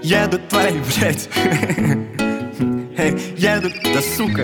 еду к твоей, блядь. Эй, еду, да сука.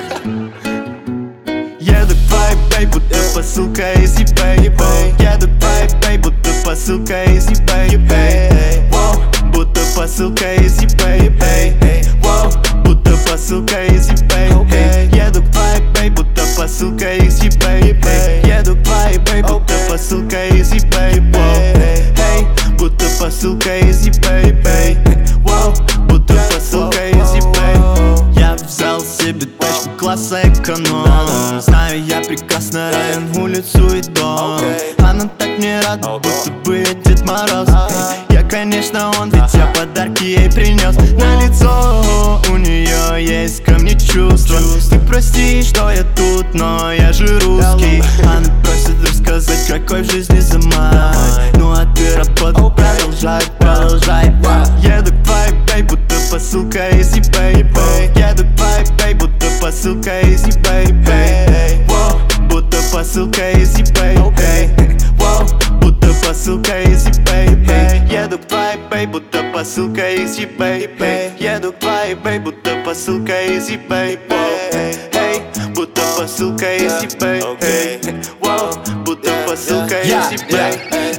Еду к твоей, бей, будто посылка из eBay. Еду к твоей, бей, будто посылка из eBay. Будто посылка из eBay. Будто посылка из eBay. Еду к твоей, бей, будто посылка из eBay. Еду к твоей, бей, будто посылка из eBay. Будто посылка из eBay. Будто посылка из eBay. Я взял себе тачку класса эконом. Знаю я прекрасно район, улицу и дом. Она так мне рада, будто бы я Дед Мороз. Я, конечно, он, ведь я подарки ей принес. На лицо у нее есть ко мне чувства. Ты прости, что я тут, но я же русский. Она просит рассказать, какой в жизни замай. Ну а ты работу продолжай. Еду к твоей, бей, будто посылка из eBay. Еду к твоей, бей, будто посылка из eBay. Будто посылка из eBay. Будто посылка из eBay. Еду к твоей, бей, будто посылка из eBay. Еду к твоей, бей, будто посылка из eBay. Будто посылка из eBay. Будто посылка из eBay.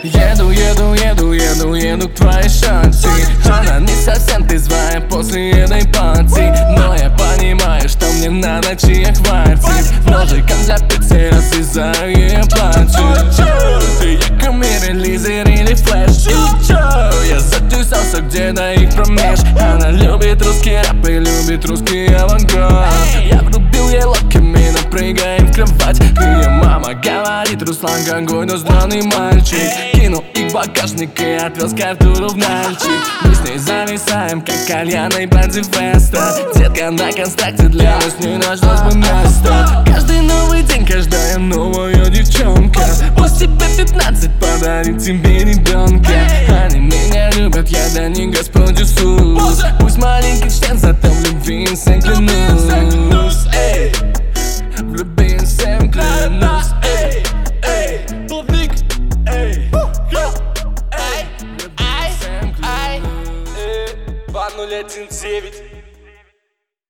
Еду к твоей шансе. Она не совсем трезвая после этой пати, но я понимаю, что мне на ночи хватит. Ножиком для пиццы разрезаю ее платье. Я камеры, лизер или флеш. Я затюсался где-то их промеж. Она любит русский рэп и любит русский авангард. Я врубил ей локи, мы напрыгаем в кровать. Ее мама говорит: Руслан какой-то странный мальчик. Кинул их в багажник и отвез к Артуру в Нальчик. Мы с ней зависаем, как кальяна и Бензи Веста. Детка на констакте, для нас не нашлось бы места. Каждый новый день, каждая новая девчонка. Пусть тебе 15, подарит тебе ребенка.